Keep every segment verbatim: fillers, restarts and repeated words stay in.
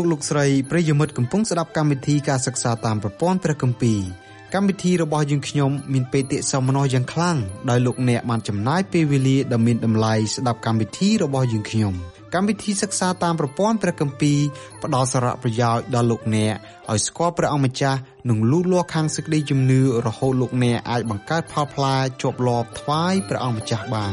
លោកស្រីប្រិយមិត្តកំពុងស្ដាប់កម្មវិធីការសិក្សាតាមប្រព័ន្ធព្រះគម្ពីរកម្មវិធីរបស់យើងខ្ញុំមានបេតិសោមនស្សយ៉ាងខ្លាំងដោយលោកអ្នកបានចំណាយពេលវេលាដ៏មានតម្លៃស្ដាប់កម្មវិធីរបស់យើងខ្ញុំកម្មវិធីសិក្សាតាមប្រព័ន្ធព្រះគម្ពីរផ្ដល់សារៈប្រយោជន៍ដល់លោកអ្នកឲ្យស្គាល់ព្រះអង្គម្ចាស់និងលូតលាស់ខាងសេចក្តីជំនឿរហូតលោកអ្នកអាចបង្កើតផលផ្លែជាប់លាប់ថ្វាយព្រះអង្គម្ចាស់បាន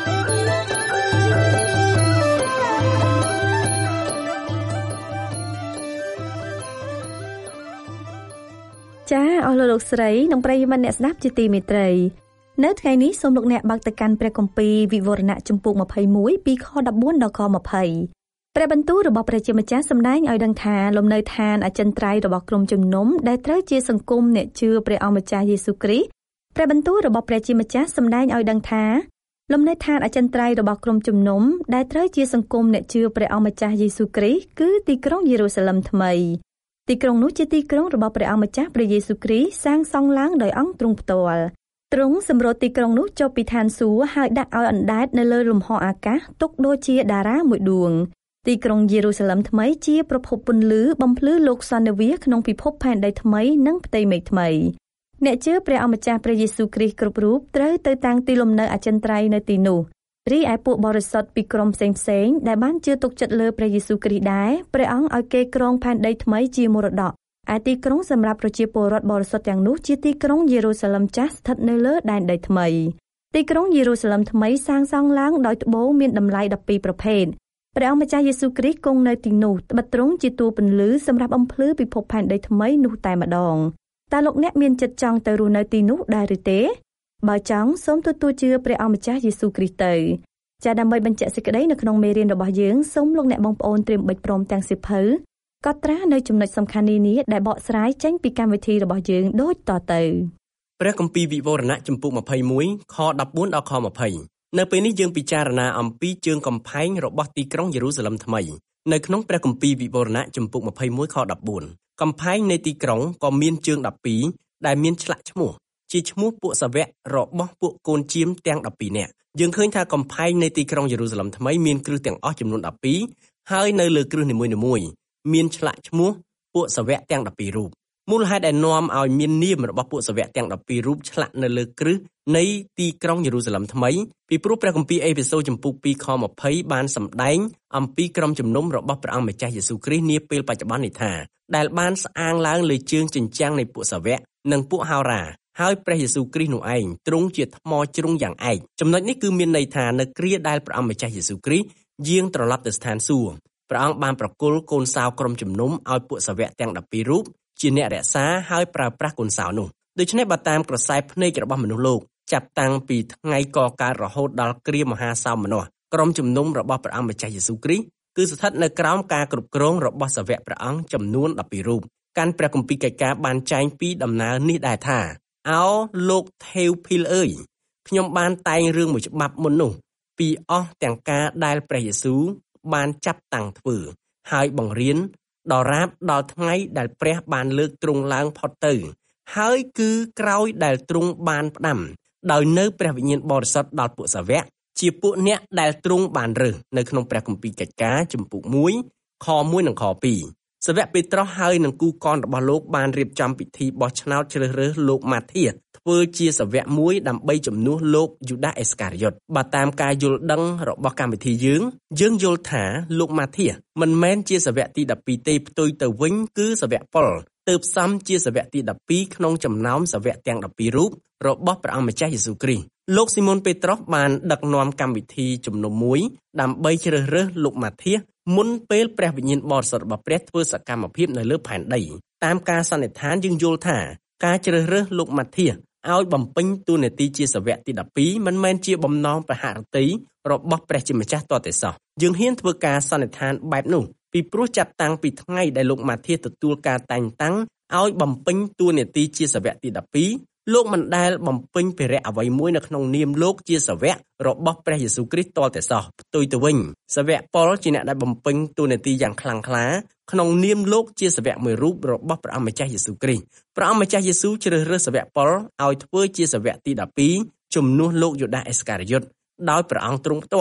ចាអស់លោកស្រីនិងប្រិយមិត្តអ្នកស្ដាប់ជាទីមេត្រីនៅថ្ងៃនេះសូមលោកអ្នកបើកទៅកាន់ព្រះគម្ពីរវិវរណៈជំពូកម្ភៃមួយពីខដប់បួនដល់ខម្ភៃព្រះបន្ទូលរបស់ព្រះជាម្ចាស់សម្ដែងឲ្យដឹងថាលំនៅឋានអចិន្ត្រៃយ៍របស់ក្រុមជំនុំដែលត្រូវជាសង្គមអ្នកជឿព្រះអង្គម្ចាស់យេស៊ូវគ្រីស្ទព្រះបន្ទូលរបស់ព្រះជាម្ចាស់សម្ដែងឲ្យដឹងថាលំនៅឋានអចិន្ត្រៃយ៍របស់ក្រុមជំនុំដែលត្រូវជាសង្គមអ្នកជឿព្រះអង្គម្ចាស់យេស៊ូវគ្រីស្ទគឺទីក្រុងយេរូសាឡឹមថ្មីទីក្រុងនោះជាទីក្រុងរបស់ព្រះអង្គម្ចាស់ព្រះយេស៊ូវគ្រីស្ទសាងសង់ឡើងដោយអង្គទ្រង់ផ្ទាល់ទ្រង់សម្រុតទីក្រុងនោះចុះពីឋានសួគ៌ហើយដាក់ឲ្យអណ្ដែតនៅលើលំហអាកាសទុកដូចជាតារាមួយដួងទីក្រុងយេរូសាឡឹមថ្មីជាប្រភពពន្លឺបំភ្លឺលោកសន្និវាសក្នុងពិភពផែនដីថ្មីនិងផ្ទៃមេឃថ្មីអ្នកជឿព្រះអង្គម្ចាស់ព្រះយេស៊ូវគ្រីស្ទគ្រប់រូបត្រូវទៅតាំងទីលំនៅអចិន្ត្រៃយ៍នៅទីនោះរីឯពួកបរិសុទ្ធពីក្រុមផ្សេងផ្សេងដែលបានជឿទុកចិត្តលើព្រះយេស៊ូវគ្រីស្ទដែរព្រះអង្គឲ្យគេគ្រងផែនដីថ្មីជាមរតកឯទីក្រុងសម្រាប់ប្រជាពលរដ្ឋបរិសុទ្ធទាំងនោះជាទីក្រុងយេរូសាឡឹមចាស់ស្ថិតនៅលើដែនដីថ្មីទីក្រុងយេរូសាឡឹមថ្មីសាងសង់ឡើងដោយត្បូងមានតម្លៃដប់ពីរប្រភេទព្រះអង្គម្ចាស់យេស៊ូវគ្រីស្ទគង់នៅទីនោះត្បិតទ្រង់ជាតួពន្លឺសម្រាប់បំភ្លឺពិភពផែនដីថ្មីនោះតែម្ដងតើលោកអ្នកមានចិត្តចង់ទៅរស់នៅទីនោះដែរឬទេបើចង់សូមទទួលជឿព្រះអង្គម្ចាស់យេស៊ូវគ្រីស្ទទៅចាដើម្បីបញ្ជាក់សេចក្តីនៅក្នុងមេរៀនរបស់យើងសូមលោកអ្នកបងប្អូនត្រៀមបិចព្រមទាំងសៀវភៅកត់ត្រានៅចំណុចសំខាន់នានាដែលបកស្រាយចេញពីកម្មវិធីរបស់យើងដូចតទៅព្រះគម្ពីរវិវរណៈជំពូកម្ភៃមួយខដប់បួនដល់ខម្ភៃនៅពេលនេះយើងពិចារណាអំពីជើងកំផែងរបស់ទីក្រុងយេរូសាឡឹមថ្មីនៅក្នុងព្រះគម្ពីរវិវរណៈជំពូកម្ភៃមួយខដប់បួនកំផែងនៃទីក្រុងក៏មានជើងដប់ពីរដែលមានឆ្លាក់ឈ្មោះជាឈ្មោះពួកសាវករបស់ពួកកូនជាមទាំងដប់ពីរនាក់យើងឃើញថាកំផែងនៃទីក្រុងយេរូសាឡឹមថ្មីមានគ្រឹះទាំងអស់ចំនួនដប់ពីរហើយនៅលើគ្រឹះនីមួយៗមានឆ្លាក់ឈ្មោះពួកសាវកទាំងដប់ពីររូបមូលហេតុដែលនាំឲ្យមាននាមរបស់ពួកសាវកទាំងដប់ពីររូបឆ្លាក់នៅលើគ្រឹះនៃទីក្រុងយេរូសាឡឹមថ្មីពីព្រោះព្រះគម្ពីរអេភេសូរជំពូកពីរខម្ភៃបានសម្ដែងអំពីក្រុមជំនុំរបស់ព្រះអង្គម្ចាស់យេស៊ូវគ្រីស្ទនាពេលបច្ចុប្បន្ននេះថាដែលបានស្អាងឡើងលើជើងជញ្ជាំងនៃពួកសាវកនិងពួកហោរាហើយព្រះយេស៊ូវគ្រីស្ទនោះឯងទ្រង់ជាថ្មជ្រុងយ៉ាងឯកចំណុចនេះគឺមានន័យថានៅគ្រាដែលព្រះអង្គម្ចាស់យេស៊ូវគ្រីស្ទយាងត្រឡប់ទៅស្ថានសួគ៌ព្រះអង្គបានប្រគល់កូនសោក្រុមជំនុំឲ្យពួកសាវកទាំងដប់ពីររូបជាអ្នករក្សាហើយប្រើប្រាស់កូនសោនោះដូច្នេះបើតាមក្រសែភ្នែករបស់មនុស្សលោកចាប់តាំងពីថ្ងៃកកើតរហូតដល់គ្រាមហាសោមនស្សក្រុមជំនុំរបស់ព្រះអង្គម្ចាស់យេស៊ូវគ្រីស្ទគឺស្ថិតនៅក្រោមការគ្រប់គ្រងរបស់សាវកព្រះអង្គចំនួនដប់ពីររូបកាន់ព្រះគម្ពីរកិច្ចការបានចែងពីដំណើរនេះដែរថាអោលោកថេវភីលអើយខ្ញុំបានតែងរឿងមួយច្បាប់មុននោះពីអស់ទាំងការដែលព្រះយេស៊ូវបានចាប់តាំងធ្វើហើយបង្រៀនដល់រាបដល់ថ្ងៃដែលព្រះបានលើកទ្រង់ឡើងផុតទៅហើយគឺក្រោយដែលទ្រង់បានផ្ដាំដោយនៅព្រះវិញ្ញាណបរិសុទ្ធដល់ពួកសាវកជាពួកអ្នកដែលទ្រង់បានរើសនៅក្នុងព្រះគម្ពីរកិច្ចការជំពូកមួយខមួយនិងខពីរសាវកពេត្រុសហើយនឹងគូកនរបស់លោកបានរៀបចំពិធីបោះឆ្នោតជ្រើសរើសលោកម៉ាធៀសធ្វើជាសាវកមួយដើម្បីជំនួសលោកយូដាអេសការីយ៉ុតបើតាមការយល់ដឹងរបស់កម្មវិធីយើងយើងយល់ថាលោកម៉ាធៀសមិនមែនជាសាវកទីដប់ពីរទេផ្ទុយទៅវិញគឺសាវកប៉ុលទើបសំជាសាវកទីដប់ពីរក្នុងចំណោមសាវកទាំងដប់ពីររូបរបស់ព្រះអង្គម្ចាស់យេស៊ូវគ្រីស្ទលោកស៊ីម៉ុនពេត្រុសបានដឹកនាំកម្មវិធីជំនុំមួយដើម្បីជ្រើសរើសលោកម៉ាធៀសមុនពេលព្រះវិញ្ញាណបរិសុទ្ធរបស់ព្រះធ្វើសកម្មភាពនៅលើផែនដីតាមការសន្និដ្ឋានយើងយល់ថាការជ្រើសរើសលោកម៉ាធៀសឲ្យបំពេញតួនាទីជាសាវកទីដប់ពីរមិនមែនជាបំណងប្រហារតីរបស់ព្រះជាម្ចាស់តតែសោះយើងហ៊ានធ្វើការសន្និដ្ឋានបែបនោះពីព្រោះចាប់តាំងពីថ្ងៃដែលលោកម៉ាធៀសទទួលការតែងតាំងឲ្យបំពេញតួនាទីជាសាវកទីដប់ពីរលោកមិនដែលបំពេញភារៈអ្វីមួយនៅក្នុងនាមលោកជាសាវករបស់ព្រះយេស៊ូវគ្រីស្ទតតែសោះផ្ទុយទៅវិញសាវកប៉ុលជាអ្នកដែលបំពេញតួនាទីយ៉ាងខ្លាំងក្លាក្នុងនាមលោកជាសាវកមួយរូបរបស់ព្រះអង្គម្ចាស់យេស៊ូវគ្រីស្ទព្រះអង្គម្ចាស់យេស៊ូវជ្រើសរើសសាវកប៉ុលឲ្យធ្វើជាសាវកទីដប់ពីរជំនួសលោកយូដាអេសការីយ៉ុតដោយព្រះអង្គទ្រង់ផ្ទាល់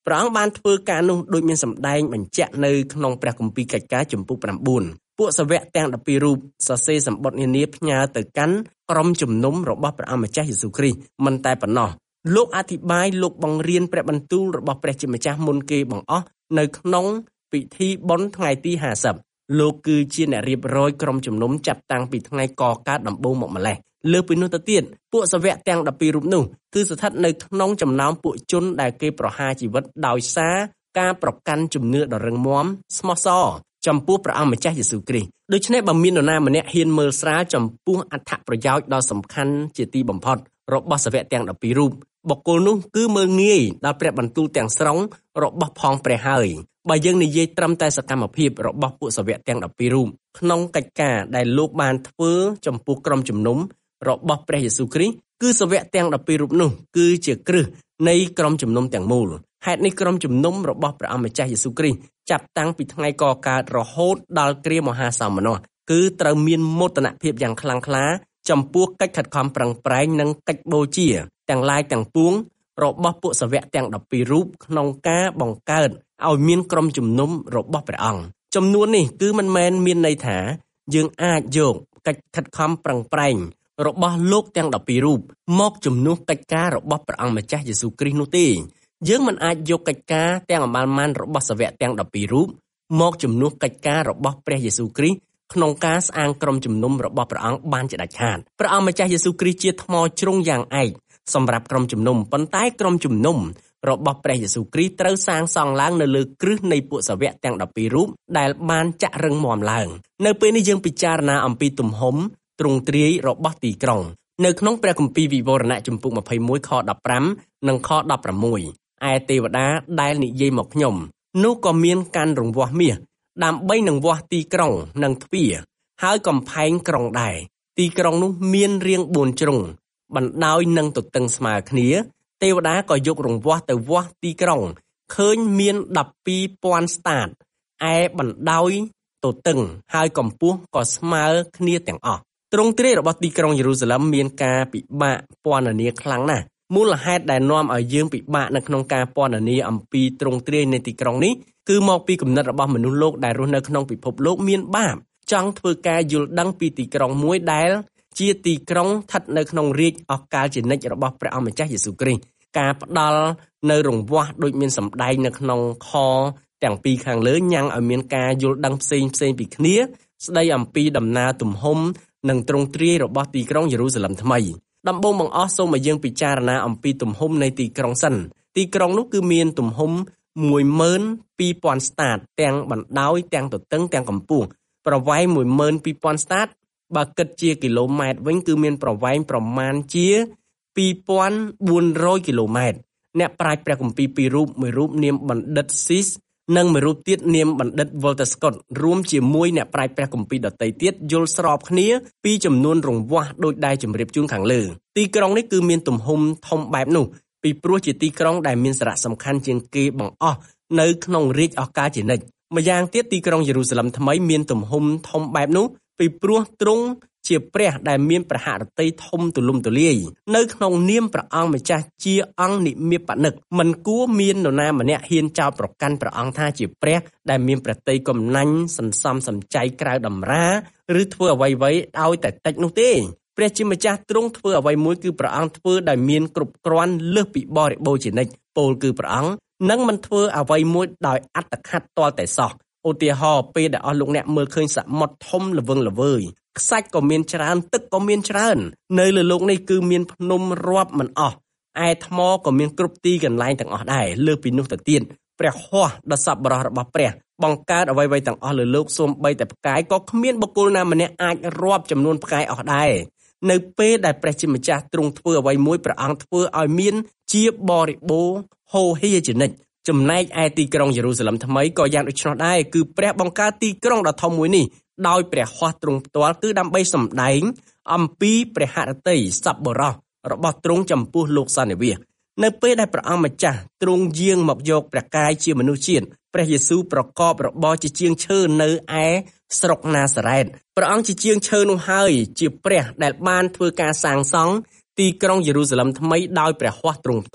ព្រះអង្គបានធ្វើការនោះដូចមានសម្ដែងបញ្ជាក់នៅក្នុងព្រះគម្ពីរកិច្ចការជំពូក9ពួកសាវកទាំងដប់ពីររូបសរសេរសម្បត្តិនានាផ្ញើទៅកាន់ក្រុមជំនុំរបស់ព្រះអង្គម្ចាស់យេស៊ូវគ្រីស្ទមិនតែប៉ុណ្ណោះលោកអធិប្បាយលោកបង្រៀនព្រះបន្ទូលរបស់ព្រះជាម្ចាស់មុនគេបង្អស់នៅក្នុងពិធីបុណ្យថ្ងៃទីហាសិបលោកគឺជាអ្នករៀបរយក្រុមជំនុំចាប់តាំងពីថ្ងៃកកើតដំបូងមកម្លេះលើពីនោះទៅទៀតពួកសាវកទាំងដប់ពីររូបនោះគឺស្ថិតនៅក្នុងចំណោមពួកជនដែលគេប្រហារជីវិតដោយសារការប្រកាន់ជំនឿដ៏រឹងមាំស្មោះសរចំពោះព្រះអង្គម្ចាស់យេស៊ូវគ្រីស្ទដូច្នេះបើមាននរណាម្នាក់ហ៊ានមើលស្រាលចំពោះអត្ថប្រយោជន៍ដ៏សំខាន់ជាទីបំផុតរបស់សាវកទាំងដប់ពីររូបបុគ្គលនោះគឺមើលងាយដល់ព្រះបន្ទូលទាំងស្រុងរបស់ផងព្រះហើយបើយើងនិយាយត្រឹមតែសកម្មភាពរបស់ពួកសាវកទាំងដប់ពីររូបក្នុងកិច្ចការដែលលោកបានធ្វើចំពោះក្រុមជំនុំរបស់ព្រះយេស៊ូវគ្រីស្ទគឺសាវកទាំងដប់ពីររូបនោះគឺជាគ្រឹះនៃក្រុមជំនុំទាំងមូលហេតុនេះក្រុមជំនុំរបស់ព្រះអង្គម្ចាស់យេស៊ូវគ្រីស្ទចាប់តាំងពីថ្ងៃកកើតរហូតដល់គ្រាមហាសោមនស្សគឺត្រូវមានមោទនភាពយ៉ាងខ្លាំងក្លាចំពោះកិច្ចខិតខំប្រឹងប្រែងនិងកិច្ចបូជាទាំងឡាយទាំងពួងរបស់ពួកសាវកទាំងដប់ពីររូបក្នុងការបង្កើតឲ្យមានក្រុមជំនុំរបស់ព្រះអង្គចំនួននេះគឺមិនមែនមានន័យថាយើងអាចយកកិច្ចខិតខំប្រឹងប្រែងរបស់លោកទាំងដប់ពីររូបមកជំនួសកិច្ចការរបស់ព្រះអង្គម្ចាស់យេស៊ូវគ្រីស្ទនោះទេយើងមិនអាចយកកិច្ចការទាំងអមាលម៉ានរបស់សាវកទាំងដប់ពីររូបមកជំនួសកិច្ចការរបស់ព្រះយេស៊ូវគ្រីស្ទក្នុងការស្អាងក្រុមជំនុំរបស់ព្រះអង្គបានជាដាច់ខាតព្រះអង្គម្ចាស់យេស៊ូវគ្រីស្ទជាថ្មជ្រុងយ៉ាងឯកសម្រាប់ក្រុមជំនុំប៉ុន្តែក្រុមជំនុំរបស់ព្រះយេស៊ូវគ្រីស្ទត្រូវសាងសង់ឡើងនៅលើគ្រឹះនៃពួកសាវកទាំងដប់ពីររូបដែលបានចាក់រឹងមាំឡើងនៅពេលនេះយើងពិចារណាអំពីទំហំទ្រង់ទ្រាយរបស់ទីក្រុងនៅក្នុងព្រះគម្ពីរវិវរណៈជំពូកម្ភៃមួយខដប់ប្រាំនិងខដប់ប្រាំមួយឯទេវតាដែលនិយាយមកខ្ញុំនោះក៏មានកាន់រង្វាស់មាសដើម្បីនឹងវាស់ទីក្រុងនិងទ្វារហើយកំផែងក្រុងដែរទីក្រុងនោះមានរាងបួនជ្រុងបណ្ដោយនឹងទទឹងស្មើគ្នាទេវតាក៏យករង្វាស់ទៅវាស់ទីក្រុងឃើញមានដប់ពីរពាន់ស្តាតឯបណ្ដោយទទឹងហើយកម្ពស់ក៏ស្មើគ្នាទាំងអស់ទ្រង់ទ្រាយរបស់ទីក្រុងយេរូសាឡិមមានការពិបាកពណ៌នាខ្លាំងណាស់មូលហេតុដែលនាំឲ្យយើងពិបាកនៅក្នុងការពណ៌នាអំពីទ្រង់ទ្រាយនៃទីក្រុងនេះគឺមកពីគំនិតរបស់មនុស្សលោកដែលរស់នៅក្នុងពិភពលោកមានបាបចង់ធ្វើការយល់ដឹងពីទីក្រុងមួយដែលជាទីក្រុងស្ថិតនៅក្នុងរាជអកាលជានិច្ចរបស់ព្រះអង្គម្ចាស់យេស៊ូវគ្រីស្ទការផ្ដល់នៅរង្វាស់ដូចមានសម្ដែងនៅក្នុងខទាំងពីរខាងលើញ៉ាំងឲ្យមានការយល់ដឹងផ្សេងផ្សេងពីគ្នាស្ដីអំពីដំណើរទំហំនិងទ្រង់ទ្រាយរបស់ទីក្រុងយេរូសាឡិមថ្មីដំបូងបង្អស់សូមឲ្យយើងពិចារណាអំពីទំហំនៃទីក្រុងសិនទីក្រុងនោះគឺមានទំហំមួយម៉ឺនពីរពាន់ស្តាតទាំងបណ្ដោយទាំងទទឹងទាំងកម្ពស់ប្រវែងមួយម៉ឺនពីរពាន់ស្តាតបើគិតជាគីឡូម៉ែត្រវិញគឺមានប្រវែងប្រមាណជាពីរពាន់បួនរយគីឡូម៉ែត្រអ្នកប្រាជ្ញព្រះគម្ពីរពីររូបមួយរូបនាមបណ្ឌិតស៊ីសនិងមួយរូបទៀតនាមបណ្ឌិតវ៉ុលតាស្កុតរួមជាមួយអ្នកប្រាជ្ញព្រះគម្ពីរដទៃទៀតយល់ស្របគ្នាពីចំនួនរង្វាស់ដោយដែលជម្រាបជូនខាងលើទីក្រុងនេះគឺមានទំហំធំបែបនោះពីព្រោះជាទីក្រុងដែលមានសារៈសំខាន់ជាងគេបង្អស់នៅក្នុងរាជអកាលជានិច្ចម្យ៉ាងទៀតទីក្រុងយេរូសាឡិមថ្មីមានទំហំធំបែបនោះពីព្រោះទ្រង់ជាព្រះដែលមានព្រះហឫទ័យធំទូលំទូលាយនៅក្នុងនាមព្រះអង្គម្ចាស់ជាអង្គនិមិបនិកមិនគួរមាននរណាម្នាក់ហ៊ានចោទប្រកាន់ព្រះអង្គថាជាព្រះដែលមានព្រះទ័យកំណាញ់សន្សំសំចៃក្រៅតម្រាឬធ្វើអ្វីៗឲ្យតែតិចនោះទេព្រះជាម្ចាស់ទ្រង់ធ្វើអ្វីមួយគឺព្រះអង្គធ្វើដោយមានគ្រប់គ្រាន់លើសពីបរិបូរជានិច្ចពោលគឺព្រះអង្គនឹងមិនធ្វើអ្វីមួយដោយអត្តឃាតទាល់តែសោះឧទាហរណ៍ពេលដែលអស់លោកអ្នកមើលឃើញសមុទ្រធំល្វឹងល្វើយខ្សាច់ក៏មានច្រើនទឹកក៏មានច្រើននៅលើលោកនេះគឺមានភ្នំរាប់មិនអស់ឯថ្មក៏មានគ្រប់ទីកន្លែងទាំងអស់ដែរលើពីនោះទៅទៀតព្រះហស្ថដ៏សប្បុរសរបស់ព្រះបង្កើតអ្វីៗទាំងអស់លើលោកសូម្បីតែផ្កាយក៏គ្មានបុគ្គលណាម្នាក់អាចរាប់ចំនួនផ្កាយអស់ដែរនៅពេលដែលព្រះជាម្ចាស់ទ្រង់ធ្វើអ្វីមួយព្រះអង្គធ្វើឲ្យមានជាបរិបូរណ៍ហូរហៀជានិច្ចចំណែកឯទីក្រុងយេរូសាឡិមថ្មីក៏យ៉ាងដូច្នោះដែរគឺព្រះបង្កើតទីក្រុងដ៏ធំមួយនេះដោយព្រះហស្ថទ្រង់ផ្ទាល់គឺដើម្បីសម្ដែងអំពីព្រះហឫទ័យសប្បុរសរបស់ទ្រង់ចំពោះលោកសន្និវាសនៅពេលដែលព្រះអង្គម្ចាស់ទ្រង់យាងមកយកព្រះកាយជាមនុស្សជាតិព្រះយេស៊ូវប្រកបរបរជាជាងឈើនៅឯស្រុកណាសារ៉េតព្រះអង្គជាជាងឈើនោះហើយជាព្រះដែលបានធ្វើការសាងសង់ទីក្រុងយេរូសាឡិមថ្មីដោយព្រះហស្ថទ្រង់ផ្ទាល់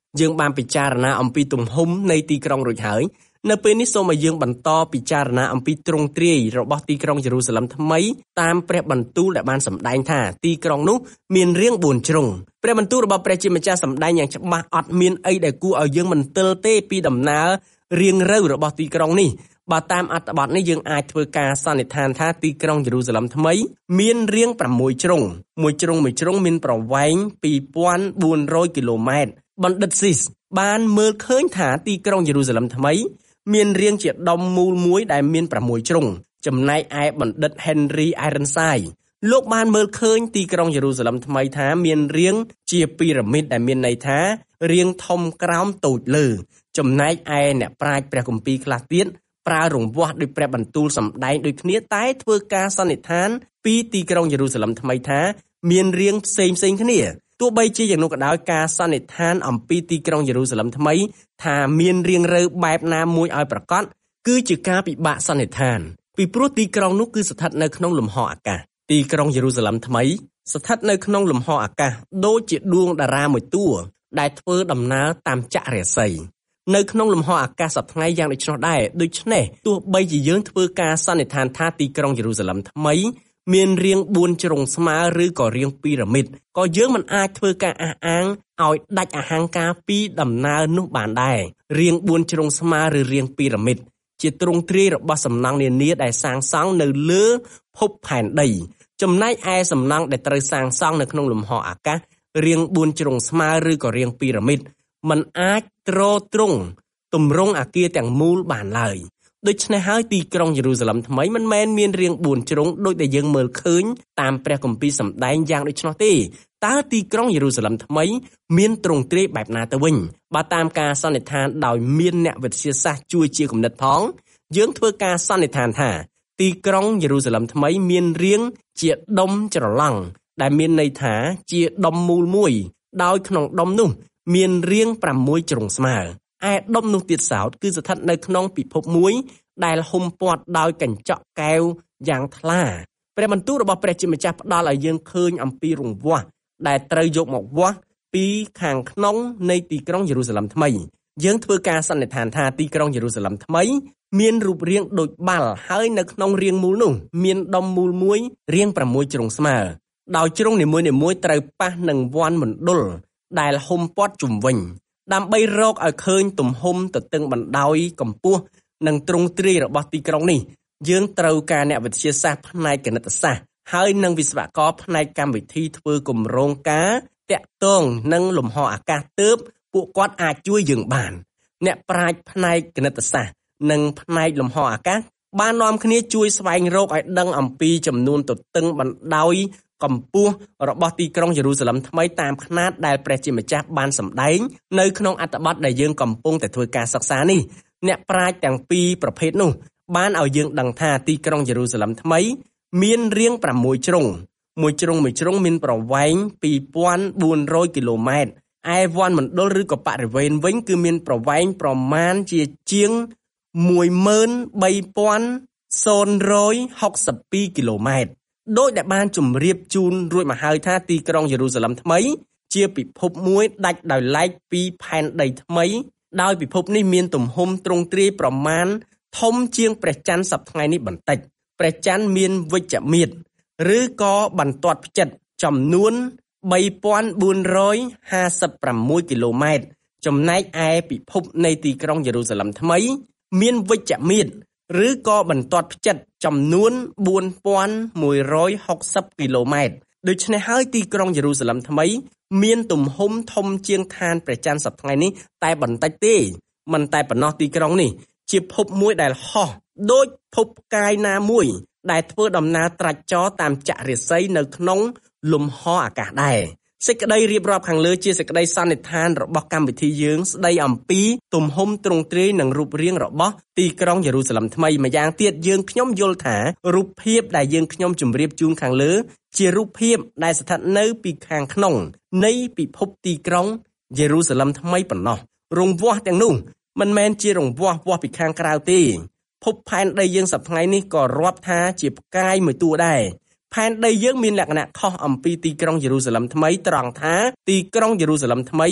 យើងបានពិចារណាអំពីទំហំនៃទីក្រុងរួចហើយនៅពេលនេះសូមឲ្យយើងបន្តពិចារណាអំពីទ្រង់ទ្រាយរបស់ទីក្រុងយេរូសាឡិមថ្មីតាមព្រះបន្ទូលដែលបានសម្ដែងថាទីក្រុងនោះមានរាងបួនជ្រុងព្រះបន្ទូលរបស់ព្រះជាម្ចាស់សម្ដែងយ៉ាងច្បាស់អត់មានអីដែលគួរឲ្យយើងមន្ទិលទេពីដំណើររាងរៅរបស់ទីក្រុងនេះបើតាមអត្ថបទនេះយើងអាចធ្វើការសន្និដ្ឋានថាទីក្រុងយេរូសាឡិមថ្មីមានរាងប្រាំមួយជ្រុងមួយជ្រុងមួយជ្រុងមានប្រវែងពីរពាន់បួនរយគីឡូម៉ែត្របណ្ឌិតស៊ីសបានមើលឃើញថាទីក្រុងយេរូសាឡិមថ្មីមានរាងជាដុំមូលមួយដែលមានប្រាំមួយជ្រុងចំណែកឯបណ្ឌិត Henry Ironside លោកបានមើលឃើញទីក្រុងយេរូសាឡិមថ្មីថាមានរាងជាពីរ៉ាមីតដែលមានន័យថារាងធំក្រោមតូចលើចំណែកឯអ្នកប្រាជ្ញព្រះគម្ពីរខ្លះទៀតប្រើរង្វាស់ដោយព្រះបន្ទូលសម្ដែងដូចគ្នាតែធ្វើការសន្និដ្ឋានពីទីក្រុងយេរូសាឡិមថ្មីថាមានរាងផ្សេងផ្សេងគ្នាទោះបីជាយ៉ាងនោះក៏ដោយការសន្និដ្ឋានអំពីទីក្រុងយេរូសាឡិមថ្មីថាមានរាងរៅបែបណាមួយឲ្យប្រកបគឺជាការពិបាកសន្និដ្ឋានពីព្រោះទីក្រុងនោះគឺស្ថិតនៅក្នុងលំហអាកាសទីក្រុងយេរូសាឡិមថ្មីស្ថិតនៅក្នុងលំហអាកាសដូចជាដួងតារាមួយតួដែលធ្វើដំណើរតាមចក្ររាសីនៅក្នុងលំហអាកាសសប្តាហ៍ថ្ងៃយ៉ាងដូច្នោះដែរដូច្នេះទោះបីជាយើងធ្វើការសន្និដ្ឋានថាទីក្រុងយេរូសាឡិមថ្មីមានរាងបួនជ្រុងស្មើឬក៏រាងពីរ៉ាមីតក៏យើងមិនអាចធ្វើការអះអាងឲ្យដាច់អហង្ការពីដំណើរនោះបានដែររាងបួនជ្រុងស្មើឬរាងពីរ៉ាមីតជាទ្រង់ទ្រាយរបស់សំណង់នានាដែលសាងសង់នៅលើភពផែនដីចំណែកឯសំណង់ដែលត្រូវសាងសង់នៅក្នុងលំហអាកាសរាងបួនជ្រុងស្មើឬក៏រាងពីរ៉ាមីតมันអាចទ្រទ្រង់ទម្រង់អគារទាំងមូលបានឡើយដូច្នេះហើយទីក្រុងយេរូសាឡិមថ្មីមិនមែនមានរាងបួនជ្រុងដូចដែលយើងមើលឃើញតាមព្រះគម្ពីរសម្ដែងយ៉ាងដូច្នោះទេតើទីក្រុងយេរូសាឡិមថ្មីមានទ្រង់ទ្រាយបែបណាទៅវិញបើតាមការសន្និដ្ឋានដោយមានអ្នកវិទ្យាសាស្ត្រជួយជាគំនិតផងយើងធ្វើការសន្និដ្ឋានថាទីក្រុងយេរូសាឡិមថ្មីមានរាងជាដុំច្រឡំដែលមានន័យថាជាដុំមូលមួយដោយក្នុងដុំនោះមានរាងប្រាំមួយជ្រុងស្មើឯដុំនោះទៀតសោតគឺស្ថិតនៅក្នុងពិភពមួយដែលហ៊ុំព័ទ្ធដោយកញ្ចក់កែវយ៉ាងថ្លាព្រះបន្ទូលរបស់ព្រះជាម្ចាស់ផ្ដល់ឲ្យយើងឃើញអំពីរង្វាស់ដែលត្រូវយកមកវាស់ពីខាងក្នុងនៃទីក្រុងយេរូសាឡិមថ្មីយើងធ្វើការសន្និដ្ឋានថាទីក្រុងយេរូសាឡិមថ្មីមានរូបរាងដូចបាល់ហើយនៅក្នុងរាងមូលនោះមានដុំមូលមួយរាងប្រាំមួយជ្រុងស្មើដោយជ្រុងនីមួយៗត្រូវប៉ះនឹងវណ្ឌមណ្ឌលដែលហ៊ុំព័ទ្ធជុំវិញដើម្បីរកឲ្យឃើញទំហំទទឹងបណ្ដោយកម្ពស់និងទ្រង់ទ្រាយរបស់ទីក្រុងនេះយើងត្រូវការអ្នកវិទ្យាសាស្ត្រផ្នែកគណិតសាស្ត្រហើយនិងវិស្វករផ្នែកកម្មវិធីធ្វើគម្រោងការតាក់ទងនឹងលំហអាកាសទើបពួកគាត់អាចជួយយើងបានអ្នកប្រាជ្ញផ្នែកគណិតសាស្ត្រនិងផ្នែកលំហអាកាសបាននាំគ្នាជួយស្វែងរកឲ្យដឹងអំពីចំនួនទទឹងបណ្ដោយកម្ពស់របស់ទីក្រុងយេរូសាឡិមថ្មីតាមຂ្នាតដែលព្រះជាម្ចាស់បានសម្ដែងនៅក្នុងអត្ថបទដែលយើងកំពុងតែធ្វើការសិក្សានេះអ្នកប្រាជ្ញទាំងពីរប្រភេទនោះបានឲ្យយើងដឹងថាទីក្រុងយេរូសាឡិមថ្មីមានរាងប្រាំមួយជ្រុងមួយជ្រុងមួយជ្រុងមានប្រវែងពីរពាន់បួនរយគីឡូម៉ែត្រឯវណ្ឌមណ្ឌលឬក៏បរិវេណវិញគឺមានប្រវែងប្រមាណជាជាងមួយម៉ឺនបីពាន់ហុកសិបពីរគីឡូម៉ែត្រដោយដែលបានជម្រាបជូនរួចមកហើយថាទីក្រុងយេរូសាឡិមថ្មីជាពិភពមួយដាច់ដោយឡែកពីផែនដីថ្មីដោយពិភពនេះមានទំហំទ្រង់ទ្រាយប្រមាណធំជាងព្រះច័ន្ទសប្តាហ៍នេះបន្តិចព្រះច័ន្ទមានវិជ្ជមាត្រឬក៏បន្ទាត់ផ្ចិតចំនួនបីពាន់បួនរយហាសិបប្រាំមួយគីឡូម៉ែត្រចំណែកឯពិភពនៃទីក្រុងយេរូសាឡិមថ្មីមានវិជ្ជមាត្រឬក៏បន្ទាត់ផ្ចិតចំនួនបួនពាន់មួយរយហុកសិបគីឡូម៉ែត្រដូច្នេះហើយទីក្រុងយេរូសាឡិមថ្មីមានទំហំធំជាងឋានព្រះច័ន្ទសប្តាហ៍នេះតែបន្តិចទេមិនតែប៉ុណ្ណោះទីក្រុងនេះជាភពមួយដែលហោះដូចភពផ្កាយណាមួយដែលធ្វើដំណើរត្រាច់ចរតាមចក្ររាសីនៅក្នុងលំហអាកាសដែរសេចក្តីរៀបរាប់ខាងលើជាសេចក្តីសន្និដ្ឋានរបស់កម្មវិធីយើងស្តីអំពីទំហំទ្រង់ទ្រាយនិងរូបរាងរបស់ទីក្រុងយេរូសាឡិមថ្មីម្យ៉ាងទៀតយើងខ្ញុំយល់ថារូបភាពដែលយើងខ្ញុំជម្រាបជូនខាងលើជារូបភាពដែលស្ថិតនៅពីខាងក្នុងនៃពិភពទីក្រុងយេរូសាឡិមថ្មីប៉ុណ្ណោះរង្វាស់ទាំងនោះមិនមែនជារង្វាស់វាស់ពីខាងក្រៅទេភពផែនដីយើងសប្តាហ៍នេះក៏រាប់ថាជាផ្កាយមួយតួដែរផែនដីយើងមានលក្ខណៈខុសអំពីទីក្រុងយេរូសាឡិមថ្មីត្រង់ថាទីក្រុងយេរូសាឡិមថ្មី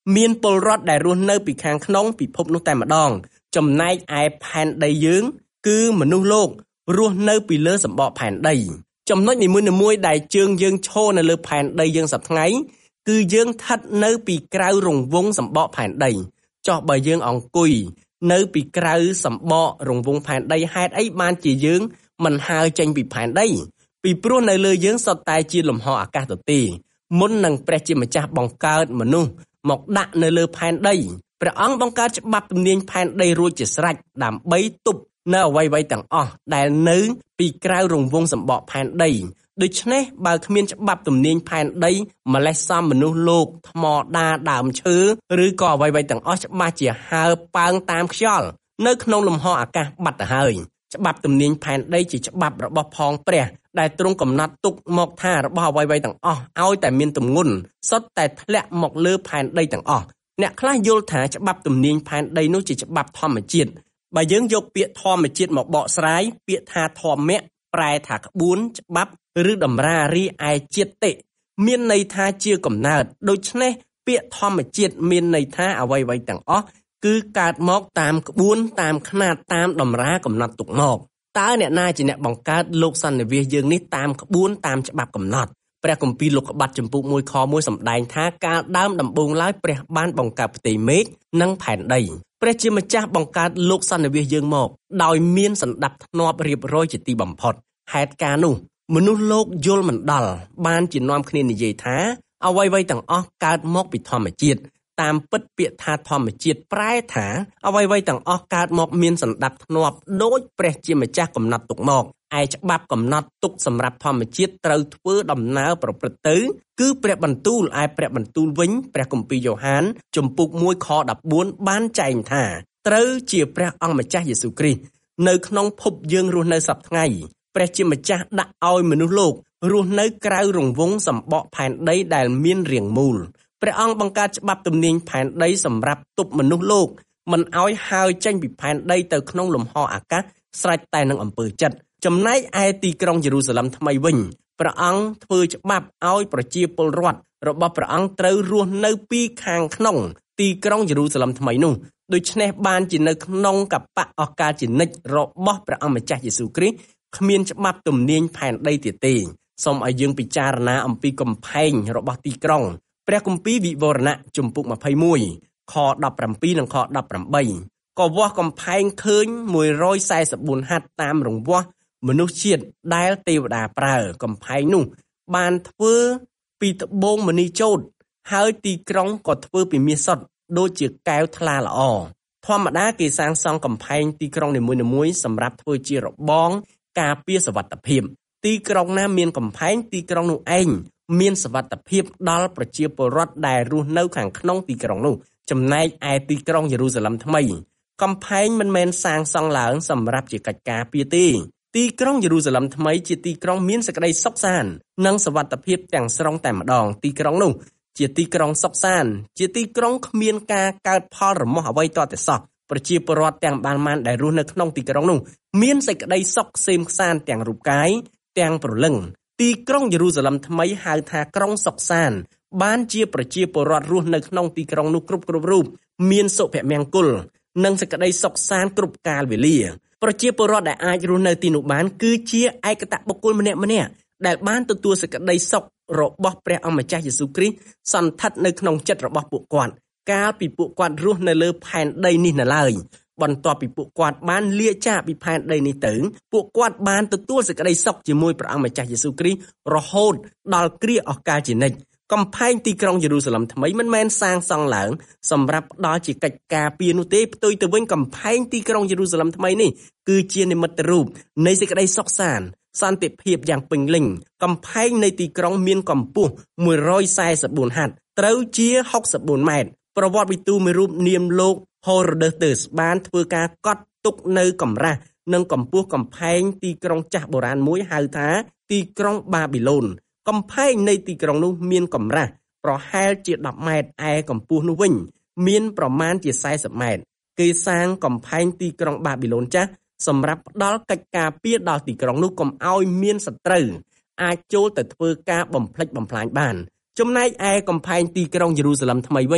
មានពលរដ្ឋដែលរស់នៅពីខាងក្នុងពិភពនោះតែម្ដងចំណែកឯផែនដីយើងគឺមនុស្សលោករស់នៅពីលើសម្បកផែនដីចំណុចនីមួយៗដែលជើងយើងឈរនៅលើផែនដីយើងសប្តាហ៍ថ្ងៃគឺយើងស្ថិតនៅពីក្រៅរង្វង់សម្បកផែនដីចុះបើយើងអង្គុយនៅពីក្រៅសម្បករង្វង់ផែនដីហេតុអីបានជាយើងមិនហើរចេញពីផែនដីពីព្រោះនៅលើយើងសុទ្ធតែជាលំហអាកាសទទេមុននឹងព្រះជាម្ចាស់បង្កើតមនុស្សមកដាក់នៅលើផែនដីព្រះអង្គបង្កើតច្បាប់ទំនាញផែនដីរួចជាស្រេចដើម្បីទប់នៅអ្វីៗទាំងអស់ដែលនៅពីក្រៅរង្វង់សម្បកផែនដីដូច្នេះបើគ្មានច្បាប់ទំនាញផែនដីម្លេះសំមនុស្សលោកថ្មដាដើមឈើឬក៏អ្វីៗទាំងអស់ច្បាស់ជាហើរប៉ើងតាមខ្យល់នៅក្នុងលំហអាកាសបាត់ទៅហើយច្បាប់ទំនាញផែនដីជាច្បាប់របស់ផងព្រះដែលទ្រង់កំណត់ទុកមកថារបស់អ្វីៗទាំងអស់ឲ្យតែមានទម្ងន់សុទ្ធតែធ្លាក់មកលើផែនដីទាំងអស់អ្នកខ្លះយល់ថាច្បាប់ទំនាញផែនដីនោះជាច្បាប់ធម្មជាតិបើយើងយកពាក្យធម្មជាតិមកបកស្រាយពាក្យថាធម្មៈប្រែថាក្បួនច្បាប់ឬតម្រារីឯជាតិតិមានន័យថាជាកំណើតដូច្នេះពាក្យធម្មជាតិមានន័យថាអ្វីៗទាំងអស់គឺកើតមកតាមក្បួនតាមខ្នាតតាមតម្រាកំណត់ទុកមកតើអ្នកណាជាអ្នកបង្កើតលោកសន្និវាសយើងនេះតាមក្បួនតាមច្បាប់កំណត់ព្រះគម្ពីរលោកុបាទចំពុកមួយខមួយសម្ដែងថាកាលដើមដំបូងឡើយព្រះបានបង្កើតផ្ទៃមេឃនិងផែនដីព្រះជាម្ចាស់បង្កើតលោកសន្និវាសយើងមកដោយមានសណ្ដាប់ធ្នាប់រៀបរយជាទីបំផុតហេតុការណ៍នោះមនុស្សលោកយល់មិនដល់បានជានាំគ្នានិយាយថាអ្វីៗទាំងអស់កើតមកពីធម្មជាតិតាមពិតពាក្យថាធម្មជាតិប្រែថាអ្វីៗទាំងអស់កើតមកមានសណ្ដាប់ធ្នាប់ដូចព្រះជាម្ចាស់កំណត់ទុកមកឯច្បាប់កំណត់ទុកសម្រាប់ធម្មជាតិត្រូវធ្វើដំណើរប្រព្រឹត្តទៅគឺព្រះបន្ទូលឯព្រះបន្ទូលវិញព្រះគម្ពីរយ៉ូហានជំពូកមួយខដប់បួនបានចែងថាត្រូវជាព្រះអង្គម្ចាស់យេស៊ូវគ្រីស្ទនៅក្នុងភពយើងរស់នៅសប្តាហ៍ថ្ងៃព្រះជាម្ចាស់ដាក់ឲ្យមនុស្សលោករស់នៅក្រៅរង្វង់សម្បកផែនដីដែលមានរាងមូលព្រះអង្គបង្កើតច្បាប់ទំនាញផែនដីសម្រាប់ទប់មនុស្សលោកមិនឲ្យហើរចេញពីផែនដីទៅក្នុងលំហអាកាសស្រេចតែនឹងអំពើចិត្តចំណែកឯទីក្រុងយេរូសាឡិមថ្មីវិញព្រះអង្គធ្វើច្បាប់ឲ្យប្រជាពលរដ្ឋរបស់ព្រះអង្គត្រូវរស់នៅពីខាងក្នុងទីក្រុងយេរូសាឡិមថ្មីនោះដូច្នេះបានជានៅក្នុងកបៈអកាលជានិច្ចរបស់ព្រះអង្គម្ចាស់យេស៊ូវគ្រីស្ទគ្មានច្បាប់ទំនាញផែនដីទៀតទេសូមឲ្យយើងពិចារណាអំពីកំផែងរបស់ទីក្រុងព្រះគម្ពីរវិវរណៈជំពូកម្ភៃមួយខដប់ប្រាំពីរនិងខដប់ប្រាំបីក៏វាស់កំផែងឃើញមួយរយសែសិបបួនហត្ថតាមរង្វាស់មនុស្សជាតិដែលទេវតាប្រើកំផែងនោះបានធ្វើពីត្បូងមណីចោតហើយទីក្រុងក៏ធ្វើពីមាសសុទ្ធដូចជាកែវថ្លាល្អធម្មតាគេសាងសង់កំផែងទីក្រុងនីមួយៗសម្រាប់ធ្វើជារបងការពារសុវត្ថិភាពទីក្រុងណាមានកំផែងទីក្រុងនោះឯងមានសុវត្ថិភាពដល់ប្រជាពលរដ្ឋដែលរស់នៅខាងក្នុងទីក្រុងនោះចំណែកឯទីក្រុងយេរូសាឡិមថ្មីកំផែងមិនមែនសាងសង់ឡើងសម្រាប់ជាកិច្ចការពារទេទីក្រុងយេរូសាឡិមថ្មីជាទីក្រុងមានសេចក្តីសុខសាន្តនិងសុវត្ថិភាពទាំងស្រុងតែម្ដងទីក្រុងនោះជាទីក្រុងសុខសាន្តជាទីក្រុងគ្មានការកើតផលរមាស់អ្វីទាល់តែសោះប្រជាពលរដ្ឋទាំងបានបានដែលរស់នៅក្នុងទីក្រុងនោះមានសេចក្តីសុខសេមខ្សាន្តទាំងរូបកាយទាំងព្រលឹងទីក្រុងយេរូសាឡិមថ្មីហៅថាក្រុងសុខសាន្តបានជាប្រជាពលរដ្ឋរស់នៅក្នុងទីក្រុងនោះគ្រប់គ្រប់រូបមានសុភមង្គលនិងសេចក្តីសុខសាន្តគ្រប់កាលវេលាប្រជាពលរដ្ឋដែលអាចរស់នៅទីនោះបានគឺជាឯកតបុគ្គលម្នាក់ម្នាក់ដែលបានទទួលសេចក្តីសុខរបស់ព្រះអង្គម្ចាស់យេស៊ូវគ្រីស្ទសន្តិដ្ឋនៅក្នុងចិត្តរបស់ពួកគាត់កាលពីពួកគាត់រស់នៅលើផែនដីនេះនៅឡើយបន្ទាប់ពីពួកគាត់បានលាចាកពីផែនដីនេះទៅពួកគាត់បានទទួលសេចក្តីសុខជាមួយព្រះអង្គម្ចាស់យេស៊ូវគ្រីស្ទរហូតដល់គ្រាអស់កាលជានិច្ចកំផែងទីក្រុងយេរូសាឡិមថ្មីមិនមែនសាងសង់ឡើងសម្រាប់ផ្ដល់ជាកិច្ចការពារនោះទេផ្ទុយទៅវិញកំផែងទីក្រុងយេរូសាឡិមថ្មីនេះគឺជានិមិត្តរូបនៃសេចក្តីសុខសាន្តសន្តិភាពយ៉ាងពេញលេញកំផែងនៃទីក្រុងមានកម្ពស់មួយរយសែសិបបួនហត្ថត្រូវជាហុកសិបបួនម៉ែត្រប្រវត្តិវិទូមួយរូបនាមលោក Herodotus បានធ្វើការកត់ទុកនៅកម្រាស់និងកម្ពស់កំផែងទីក្រុងចាស់បុរាណមួយហៅថាទីក្រុងបាប៊ីឡូនកំផែងនៃទីក្រុងនោះមានកម្រាស់ប្រហែលជាដប់ម៉ែត្រឯកម្ពស់នោះវិញមានប្រមាណជាសែសិបម៉ែត្រគេសាងកំផែងទីក្រុងបាប៊ីឡូនចាស់សម្រាប់ផ្ដល់កិច្ចការពារដល់ទីក្រុងនោះកុំឲ្យមានសត្រូវអាចចូលទៅធ្វើការបំផ្លិចបំផ្លាញបានចំណែកឯកំផែងទីក្រុងយេរូសាឡិមថ្មីវិញ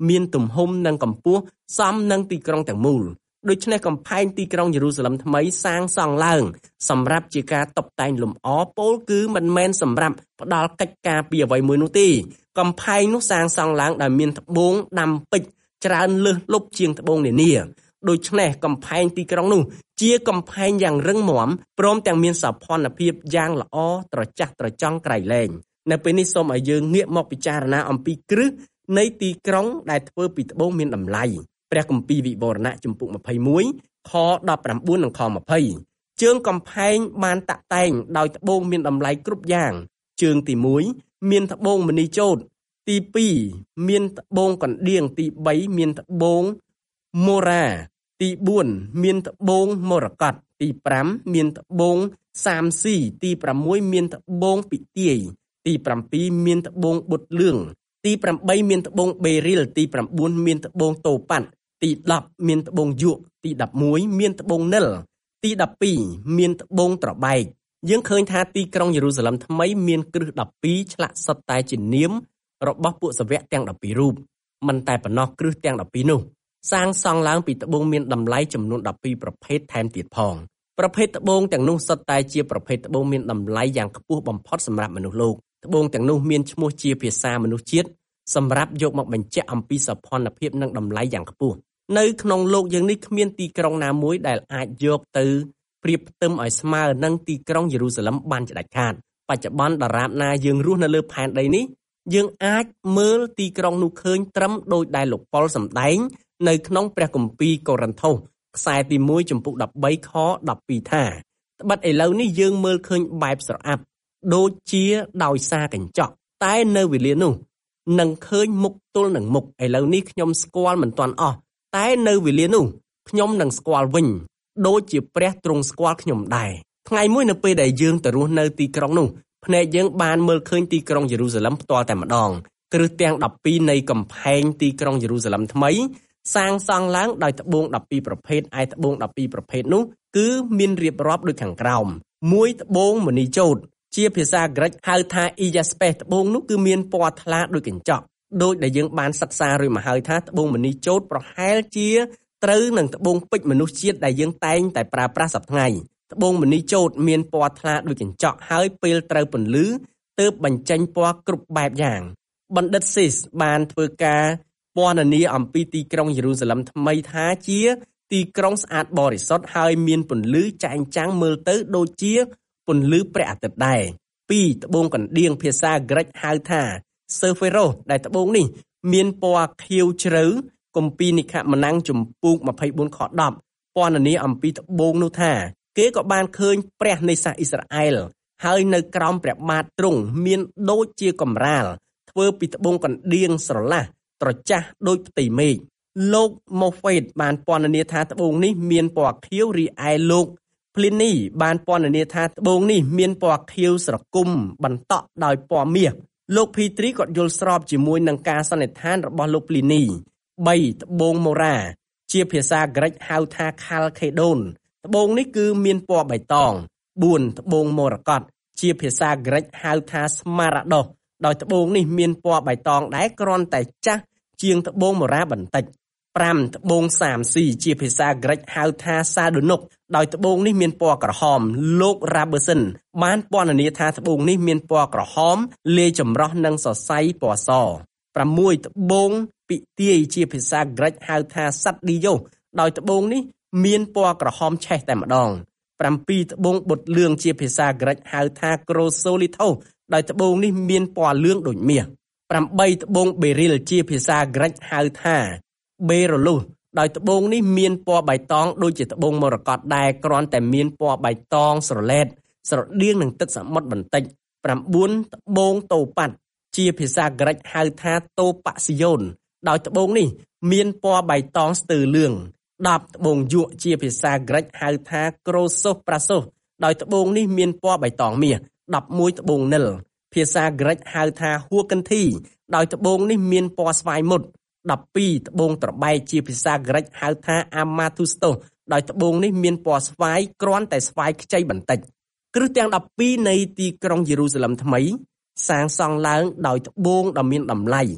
មានទំហំនិងកម្ពស់សមនឹងទីក្រុងទាំងមូលដូច្នេះកំផែងទីក្រុងយេរូសាឡិមថ្មីសាងសង់ឡើងសម្រាប់ជាការតុបតែងលម្អពោលគឺមិនមែនសម្រាប់ផ្ដល់កិច្ចការពីអ្វីមួយនោះទេកំផែងនោះសាងសង់ឡើងដោយមានត្បូងដាំពេជ្រច្រើនលើសលប់ជាងត្បូងនានាដូច្នេះកំផែងទីក្រុងនោះជាកំផែងយ៉ាងរឹងមាំព្រមទាំងមានសោភ័ណភាពយ៉ាងល្អត្រចះត្រចង់ក្រៃលែងនៅពេលនេះសូមឲ្យយើងងាកមកពិចារណាអំពីគ្រឹះនៃទីក្រុងដែលធ្វើពីត្បូងមានតម្លៃព្រះគម្ពីរវិវរណៈជំពូកម្ភៃមួយខដប់ប្រាំបួននិងខម្ភៃជើងកំផែងបានតាក់តែងដោយត្បូងមានតម្លៃគ្រប់យ៉ាងជើងទីមួយមានត្បូងមណីចោតទីពីរមានត្បូងកណ្ដៀងទីបីមានត្បូងម៉ូរ៉ាទីបួនមានត្បូងមរកតទីប្រាំមានត្បូងសាមស៊ីទីប្រាំមួយមានត្បូងពិទាយទីប្រាំពីរមានត្បូងបុតលឿងទីប្រាំបីមានត្បូងបេរីលទីប្រាំបួនមានត្បូងតូប៉ាត់ទីដប់មានត្បូងយក់ទីដប់មួយមានត្បូងនិលទីដប់ពីរមានត្បូងត្របែកយើងឃើញថាទីក្រុងយេរូសាឡិមថ្មីមានគ្រឹះដប់ពីរឆ្លាក់សុទ្ធតែជានាមរបស់ពួកសាវកទាំងដប់ពីររូបមិនតែប៉ុណ្ណោះគ្រឹះទាំងដប់ពីរនោះសាងសង់ឡើងពីត្បូងមានតម្លៃចំនួនដប់ពីរប្រភេទថែមទៀតផងប្រភេទត្បូងទាំងនោះសុទ្ធតែជាប្រភេទត្បូងមានតម្លៃយ៉ាងខ្ពស់បំផុតសម្រាប់មនុស្សលោកត្បូងទាំងនោះមានឈ្មោះជាភាសាមនុស្សជាតិសម្រាប់យកមកបញ្ជាក់អំពីសោភ័ណភាពនិងតម្លៃយ៉ាងខ្ពស់នៅក្នុងលោកយើងនេះគ្មានទីក្រុងណាមួយដែលអាចយកទៅប្រៀបផ្ទឹមឲ្យស្មើនឹងទីក្រុងយេរូសាឡិមបានជាដាច់ខាតបច្ចុប្បន្នដរាបណាយើងរស់នៅលើផែនដីនេះយើងអាចមើលទីក្រុងនោះឃើញត្រឹមដោយដែលលោកប៉ុលសម្ដែងនៅក្នុងព្រះគម្ពីរកូរិនថូសខ្សែទីមួយចំពុកដប់បីខដប់ពីរថាត្បិតឥឡូវនេះយើងមើលឃើញបែបស្រអាប់ដូចជាដោយសារកញ្ចក់តែនៅវេលានោះនឹងឃើញមុខទល់នឹងមុខឥឡូវនេះខ្ញុំស្គាល់មិនទាន់អស់តែនៅវេលានោះខ្ញុំនឹងស្គាល់វិញដូចជាព្រះទ្រង់ស្គាល់ខ្ញុំដែរថ្ងៃមួយនៅពេលដែលយើងទៅរស់នៅទីក្រុងនោះភ្នែកយើងបានមើលឃើញទីក្រុងយេរូសាឡិមផ្ទាល់តែម្ដងគ្រឹះទាំងដប់ពីរនៃកំផែងទីក្រុងយេរូសាឡិមថ្មីសាងសង់ឡើងដោយត្បូងដប់ពីរប្រភេទឯត្បូងដប់ពីរប្រភេទនោះគឺមានរៀបរាប់ដូចខាងក្រោមមួយត្បូងមណីចោតជាភាសាក្រិកហៅថា Iaspes ត្បូងនោះគឺមានពណ៌ថ្លាដូចកញ្ចក់ដោយដែលយើងបានសិក្សារួចមកហើយថាត្បូងមណីចោតប្រហែលជាត្រូវនឹងត្បូងពេជ្រមនុស្សជាតិដែលយើងតែងតែប្រើប្រាស់សប្តាហ៍ត្បូងមណីចោតមានពណ៌ថ្លាដូចកញ្ចក់ហើយពេលត្រូវពន្លឺទើបបញ្ចេញពណ៌គ្រប់បែបយ៉ាងបណ្ឌិតស៊ីសបានធ្វើការពណ៌នាអំពីទីក្រុងយេរូសាឡិមថ្មីថាជាទីក្រុងស្អាតបរិសុទ្ធហើយមានពន្លឺចែងចាំងមើលទៅដូចជាពន្លឺព្រះអាទិត្យដែរពីរត្បូងកណ្ដៀងភាសាក្រិកហៅថា Sephiros ដែលត្បូងនេះមានពណ៌ខៀវជ្រៅគម្ពីរនិខមណាំងជំពូកម្ភៃបួនខដប់ពណ៌នាអំពីត្បូងនោះថាគេក៏បានឃើញព្រះនៃសាសអ៊ីស្រាអែលហើយនៅក្រោមព្រះបាទទ្រង់មានដូចជាកំរាលធ្វើពីត្បូងកណ្ដៀងស្រឡះត្រចះដូចផ្ទៃមេឃលោក Moffat បានពណ៌នាថាត្បូងនេះមានពណ៌ខៀវរីឯលោក Pliny បានពណ៌នាថាត្បូងនេះមានពណ៌ខៀវស្រគំបន្តក់ដោយពណ៌មាសលោក Petrie ក៏យល់ស្របជាមួយនឹងការសន្និដ្ឋានរបស់លោក Pliny បីត្បូង Mora ជាភាសាក្រិកហៅថា Chalcedon ត្បូងនេះគឺមានពណ៌បៃតងបួនត្បូងមរកតជាភាសាក្រិកហៅថា Smaragdos ដោយត្បូងនេះមានពណ៌បៃតងដែរគ្រាន់តែចាស់ជាងត្បូងម៉ូរ៉ាបន្តិចប្រាំត្បូងសាមស៊ីជាភាសាក្រិកហៅថា Sardonyx ដោយត្បូងនេះមានពណ៌ក្រហមលោក Robertson បានពណ៌នាថាត្បូងនេះមានពណ៌ក្រហមលាយចម្រោះនឹងសរសៃពណ៌សប្រាំមួយត្បូងពិទាយជាភាសាក្រិកហៅថា Sardius ដោយត្បូងនេះមានពណ៌ក្រហមឆេះតែម្ដងប្រាំពីរត្បូងបុតលឿងជាភាសាក្រិកហៅថា Chrysolithos ដោយត្បូងនេះមានពណ៌លឿងដូចមាសប្រាំបីត្បូងបេរីលជាភាសាក្រិកហៅថា Beryllus ដោយត្បូងនេះមានពណ៌បៃតងដូចជាត្បូងមរកតដែរគ្រាន់តែមានពណ៌បៃតងស្រឡែតស្រដៀងនឹងទឹកសមុទ្របន្តិចប្រាំបួនត្បូងតូប៉ាត់ជាភាសាក្រិកហៅថាតូប៉ាស៊ីយ៉ូនដោយត្បូងនេះមានពណ៌បៃតងស្ទើរលឿងដប់ត្បូងយក់ជាភាសាក្រិកហៅថា Chrysoprasus ដោយត្បូងនេះមានពណ៌បៃតងមាសដប់មួយត្បូងនិលភាសាក្រិកហៅថា Huacanthi ដោយត្បូងនេះមានពណ៌ស្វាយមុតដប់ពីរត្បូងត្របែកជាភាសាក្រិកហៅថា Amathustos ដោយត្បូងនេះមានពណ៌ស្វាយគ្រាន់តែស្វាយខ្ចីបន្តិចគ្រឹះទាំងដប់ពីរនៃទីក្រុងយេរូសាឡិមថ្មីសាងសង់ឡើងដោយត្បូងដ៏មានតម្លៃ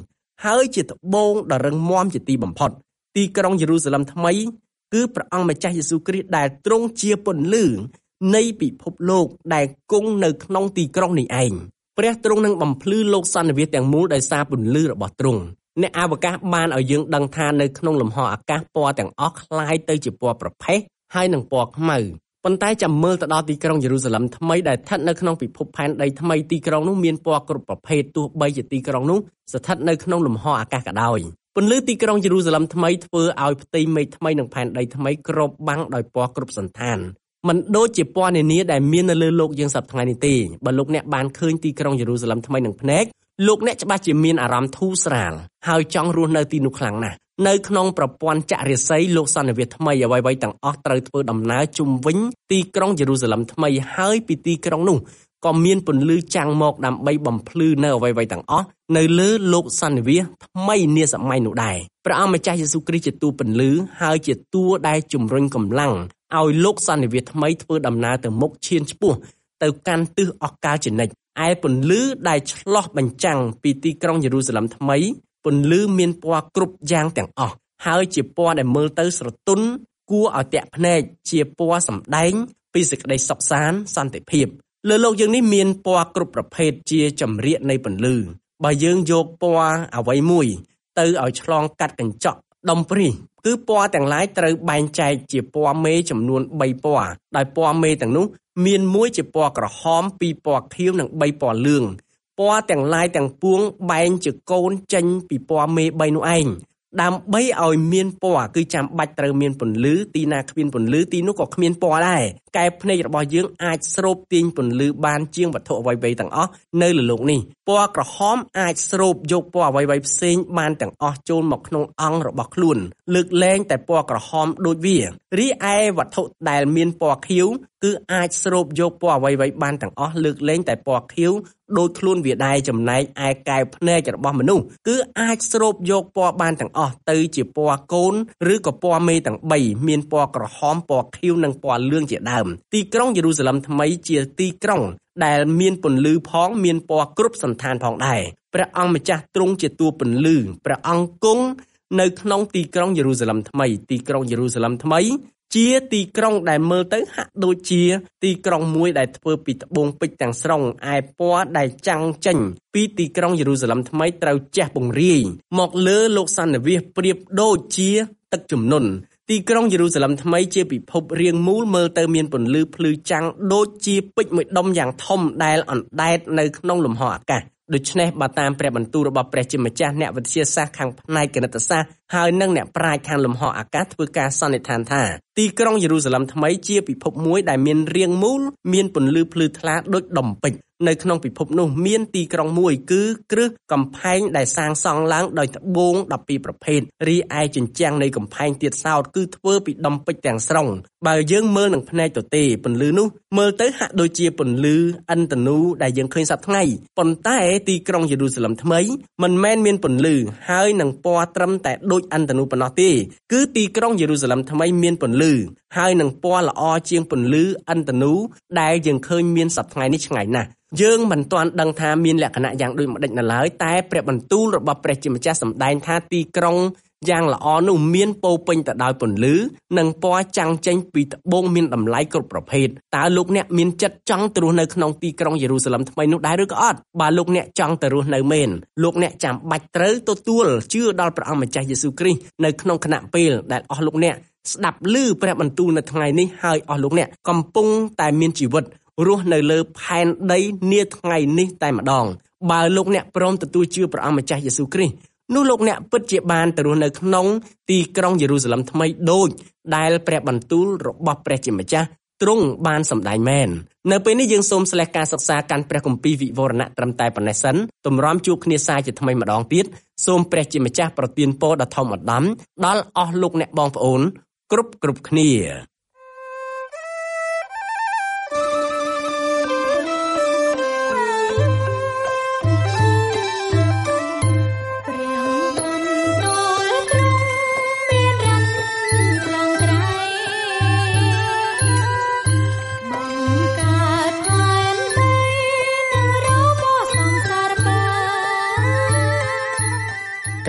ហើយជាត្បូងដ៏រឹងមាំជាទីបំផុតទីក្រុងយេរូសាឡិមថ្មីគឺព្រះអង្គម្ចាស់យេស៊ូវគ្រីស្ទដែលទ្រង់ជាពន្លឺនៃពិភពលោកដែលគង់នៅក្នុងទីក្រុងនេះឯងព្រះទ្រង់នឹងបំភ្លឺលោកសន្និវាសទាំងមូលដោយសារពន្លឺរបស់ទ្រង់អ្នកអវកាសបានឲ្យយើងដឹងថានៅក្នុងលំហអាកាសពណ៌ទាំងអស់คล้ายទៅជាពណ៌ប្រផេះហើយនឹងពណ៌ខ្មៅប៉ុន្តែចាំមើលទៅដល់ទីក្រុងយេរូសាឡិមថ្មីដែលស្ថិតនៅក្នុងពិភពផែនដីថ្មីទីក្រុងនោះមានពណ៌គ្រប់ប្រភេទទោះបីជាទីក្រុងនោះស្ថិតនៅក្នុងលំហអាកាសក៏ដោយពន្លឺទីក្រុងយេរូសាឡិមថ្មីធ្វើឲ្យផ្ទៃមេឃថ្មីនិងផែនដីថ្មីគ្របបាំងដោយពណ៌គ្រប់សន្តានមិនដូចជាពណ៌នានាដែលមាននៅលើโลกយើងសប្តាហ៍ថ្ងៃនេះទេបើលោកអ្នកបានឃើញទីក្រុងយេរូសាឡិមថ្មីនឹងភ្នែកលោកអ្នកច្បាស់ជាមានអារម្មណ៍ធូរស្រាលហើយចង់រស់នៅទីនោះខ្លាំងណាស់នៅក្នុងប្រព័ន្ធចក្រាសីលោកសន្និវាសថ្មីអ្វីៗទាំងអស់ត្រូវធ្វើដំណើរជុំវិញទីក្រុងយេរូសាឡិមថ្មីហើយពីទីក្រុងនោះក៏មានពន្លឺចាំងមកដើម្បីបំភ្លឺនៅអ្វីៗទាំងអស់នៅលើលោកសន្និវាសថ្មីនាសម័យនោះដែរព្រះអង្គម្ចាស់យេស៊ូវគ្រីស្ទជាតួពន្លឺហើយជាតួដែលជំរុញកម្លាំងឲ្យលោកសន្និវាសថ្មីធ្វើដំណើរទៅមុខឈានឆ្ពោះទៅកាន់ទិសអស់កលជានិច្ចឯពន្លឺដែលឆ្លុះបញ្ចាំងពីទីក្រុងយេរូសាឡិមថ្មីពន្លឺមានពណ៌គ្រប់យ៉ាងទាំងអស់ហើយជាពណ៌ដែលមើលទៅស្រទន់គួរឲ្យទាក់ភ្នែកជាពណ៌សម្ដែងពីសេចក្តីសុខសាន្តសន្តិភាពលើโลกយើងនេះមានពណ៌គ្រប់ប្រភេទជាចម្រៀកនៃពន្លឺបើយើងយកពណ៌អ្វីមួយទៅឲ្យឆ្លងកាត់កញ្ចក់ដុំព្រីសគឺពណ៌ទាំងឡាយត្រូវបែងចែកជាពណ៌មេចំនួនបីពណ៌ដោយពណ៌មេទាំងនោះមានមួយជាពណ៌ក្រហមពីរពណ៌ខៀវនិងបីពណ៌លឿងពណ៌ទាំងឡាយទាំងពួងបែងជាកូនចេញពីពណ៌មេបីនោះឯងដើម្បីឲ្យមានពណ៌គឺចាំបាច់ត្រូវមានពន្លឺទីណាគ្មានពន្លឺទីនោះក៏គ្មានពណ៌ដែរកែភ្នែករបស់យើងអាចស្រូបទាញពន្លឺបានជាងវត្ថុអ្វីៗទាំងអស់នៅលើโลกនេះពណ៌ក្រហមអាចស្រូបយកពណ៌អ្វីៗផ្សេងបានទាំងអស់ចូលមកក្នុងអង្គរបស់ខ្លួនលើកលែងតែពណ៌ក្រហមដូចវារីឯវត្ថុដែលមានពណ៌ខៀវគឺអាចស្រូបយកពណ៌អ្វីៗបានទាំងអស់លើកលែងតែពណ៌ខៀវដោយខ្លួនវាដែរចំណែកឯកែវភ្នែករបស់មនុស្សគឺអាចស្រូបយកពណ៌បានទាំងអស់ទៅជាពណ៌កូនឬក៏ពណ៌មេទាំងបីមានពណ៌ក្រហមពណ៌ខៀវនិងពណ៌លឿងជាដើមទីក្រុងយេរូសាឡិមថ្មីជាទីក្រុងដែលមានពន្លឺផងមានពណ៌គ្រប់សន្តានផងដែរព្រះអង្គម្ចាស់ទ្រង់ជាតួពន្លឺព្រះអង្គគង់នៅក្នុងទីក្រុងយេរូសាឡិមថ្មីទីក្រុងយេរូសាឡិមថ្មីជាទីក្រុងដែលមើលទៅហាក់ដូចជាទីក្រុងមួយដែលធ្វើពីត្បូងពេជ្រទាំងស្រុងឯពណ៌ដែលចាំងចេញពីទីក្រុងយេរូសាឡិមថ្មីត្រូវជះពង្រាយមកលើលោកសន្និវាសប្រៀបដូចជាទឹកជំនន់ទីក្រុងយេរូសាឡិមថ្មីជាពិភពរាងមូលមើលទៅមានពន្លឺភ្លឺចាំងដូចជាពេជ្រមួយដុំយ៉ាងធំដែលអណ្ដែតនៅក្នុងលំហអាកាសដូច្នេះបើតាមព្រះបន្ទូលរបស់ព្រះជាម្ចាស់អ្នកវិទ្យាសាស្ត្រខាងផ្នែកគណិតសាស្ត្រហើយនិងអ្នកប្រាជ្ញខាងលំហអាកាសធ្វើការសន្និដ្ឋានថាទីក្រុងយេរូសាឡិមថ្មីជាពិភពមួយដែលមានរាងមូលមានពន្លឺភ្លឺថ្លាដូចដុំពេជ្រនៅក្នុងពិភពនោះមានទីក្រុងមួយគឺគ្រឹះកំផែងដែលសាងសង់ឡើងដោយត្បូងដប់ពីរប្រភេទរីឯជញ្ជាំងនៃកំផែងទៀតសោតគឺធ្វើពីដុំពេជ្រទាំងស្រុងបើយើងមើលនឹងភ្នែកទទេពន្លឺនោះមើលទៅហាក់ដូចជាពន្លឺឥន្ទនូដែលយើងឃើញសប្តាហ៍ថ្ងៃប៉ុន្តែទីក្រុងយេរូសាឡិមថ្មីមិនមែនមានពន្លឺហើយនឹងពណ៌ត្រឹមតែដូចឥន្ទនូប៉ុណ្ណោះទេគឺទីក្រុងយេរូសាឡិមថ្មីមានពន្លឺហើយនឹងពណ៌ល្អជាងពន្លឺឥន្ទនូដែលយើងឃើញមានសប្តាហ៍ថ្ងៃនេះឆ្ងាយណាស់យើងមិនទាន់ដឹងថាមានលក្ខណៈយ៉ាងដូចម្ដេចនៅឡើយតែព្រះបន្ទូលរបស់ព្រះជាម្ចាស់សម្ដែងថាទីក្រុងយ៉ាងល្អនោះមានពោពេញទៅដោយពន្លឺនិងពណ៌ចាំងចេញពីត្បូងមានតម្លៃគ្រប់ប្រភេទតើលោកអ្នកមានចិត្តចង់ទៅរស់នៅក្នុងទីក្រុងយេរូសាឡិមថ្មីនោះដែរឬក៏អត់បើលោកអ្នកចង់ទៅរស់នៅមែនលោកអ្នកចាំបាច់ត្រូវទទួលជឿដល់ព្រះអង្គម្ចាស់យេស៊ូវគ្រីស្ទនៅក្នុងខណៈពេលដែលអស់លោកអ្នកស្ដាប់ឮព្រះបន្ទូលនៅថ្ងៃនេះហើយអស់លោកអ្នកកំពុងតែមានជីវិតរស់នៅលើផែនដីនាថ្ងៃនេះតែម្ដងបើលោកអ្នកព្រមទទួលជឿព្រះអង្គម្ចាស់យេស៊ូវគ្រីស្ទនោះលោកអ្នកពិតជាបានទៅរស់នៅក្នុងទីក្រុងយេរូសាឡិមថ្មីដូចដែលព្រះបន្ទូលរបស់ព្រះជាម្ចាស់ទ្រង់បានសម្ដែងមែននៅពេលនេះយើងសូមស្លេះការសិក្សាកាន់ព្រះគម្ពីរវិវរណៈត្រឹមតែប៉ុណ្ណេះសិនទម្រាំជួបគ្នាសាជាថ្មីម្ដងទៀតសូមព្រះជាម្ចាស់ប្រទានពរដ៏ធំឧត្តមដល់អស់លោកអ្នកបងប្អូនគ្រប់គ្រប់គ្នា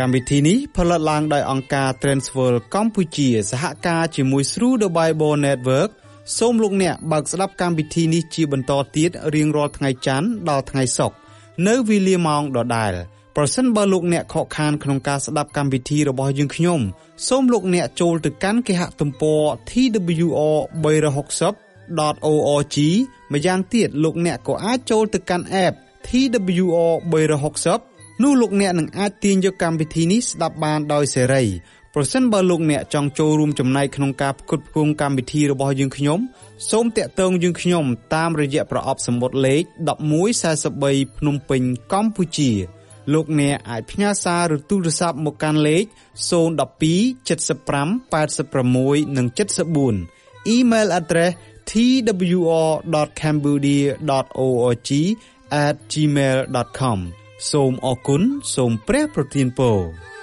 កម្មវិធីនេះផលិតឡើងដោយអង្គការ Transworld កម្ពុជាសហការជាមួយ Through the Bible Network សូមលោកអ្នកបើកស្ដាប់កម្មវិធីនេះជាបន្តទៀតរៀងរាល់ថ្ងៃច័ន្ទដល់ថ្ងៃសុក្រនៅវេលាម៉ោងដដែលប្រសិនបើលោកអ្នកខកខានក្នុងការស្ដាប់កម្មវិធីរបស់យើងខ្ញុំសូមលោកអ្នកចូលទៅកាន់គេហទំព័រ T W R 360 dot org ម្យ៉ាងទៀតលោកអ្នកក៏អាចចូលទៅកាន់ app T W R 360នោះលោកអ្នកនឹងអាចទាញយកកម្មវិធីនេះស្ដាប់បានដោយសេរីប្រសិនបើលោកអ្នកចង់ចូលរួមចំណែកក្នុងការផ្គត់ផ្គង់កម្មវិធីរបស់យើងខ្ញុំសូមតាក់ទងយើងខ្ញុំតាមរយៈប្រអប់សំបុត្រលេខmột một bốn baភ្នំពេញកម្ពុជាលោកអ្នកអាចផ្ញើសារឬទូរស័ព្ទមកកាន់លេខzero one two seven five eight sixនិងseven four Email address t w r dot cambodia dot org at gmail dot com សូមអរគុណសូមព្រះប្រទានពរ